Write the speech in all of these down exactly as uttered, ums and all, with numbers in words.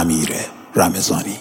امیر رمضانی.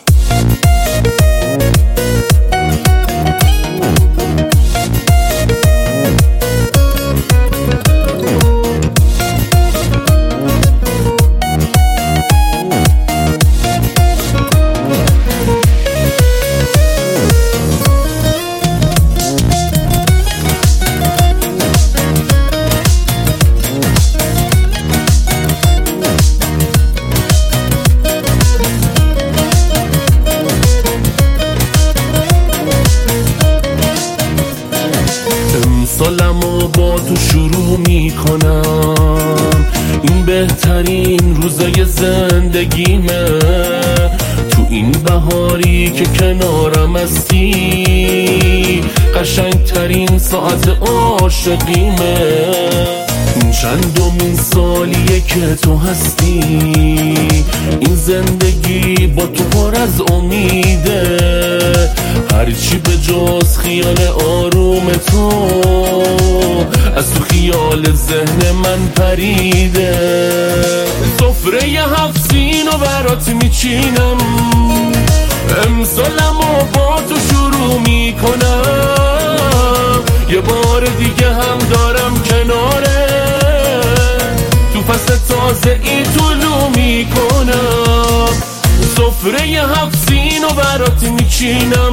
سالمو با تو شروع میکنم، این بهترین روزای زندگیمه. تو این بهاری که کنارم هستی، قشنگترین ساعت عاشقیمه. چندمین سالیه که تو هستی، این زندگی با تو پر از امیده. هرچی به جز خیال آروم تو، از تو خیال ذهن من پریده. سفره هفت سینو برات میچینم، امسالمو با تو شروع میکنم. یه بار دیگه هم دارم کناره، تو فصل تازه ای طلوع میکنم. سفره هفت سینو برات میچینم،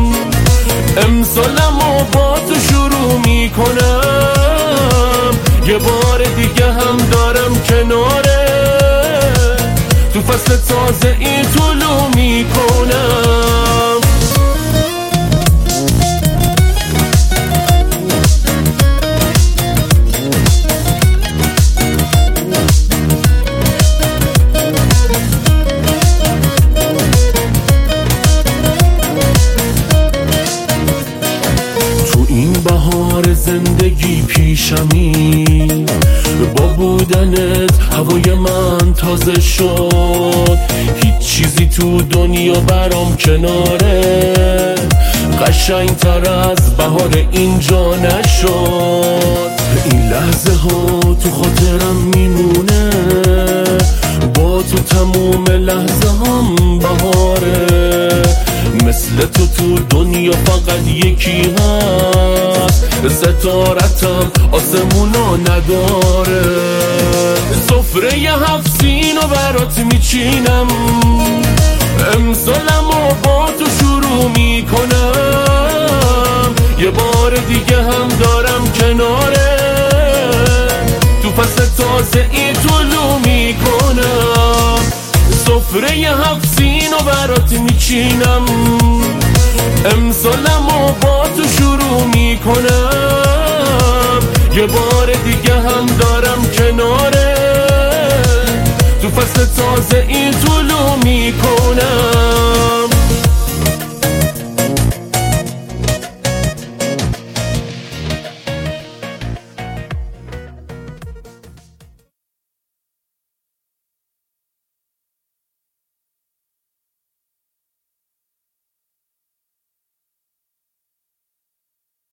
امسالمو با تو شروع میکنم. یه بار دیگه هم دارم کناره، تو فصل تازه ای طلوع میکنم. این بهار زندگی پیشمی، با بودنت هوای من تازه شد. هیچ چیزی تو دنیا برام کناره، قشنگتر از بهار اینجا نشد. این لحظه ها تو خاطرم میمونه، با تو تموم لحظه هم بهاره. مثل تو تو دنیا فقط یکی هست، ستارتم آسمونا نداره. سفره هفت سینو برات میچینم، امسالمو با تو شروع میکنم. یه بار دیگه هم دارم کناره، تو فصل تازه ای طلوع میکنم. سفره هفت سینو برات میچینم، امسالمو با تو شروع میکنم. یه بار دیگه هم دارم کناره، تو فصل تازه ای طلوع میکنم.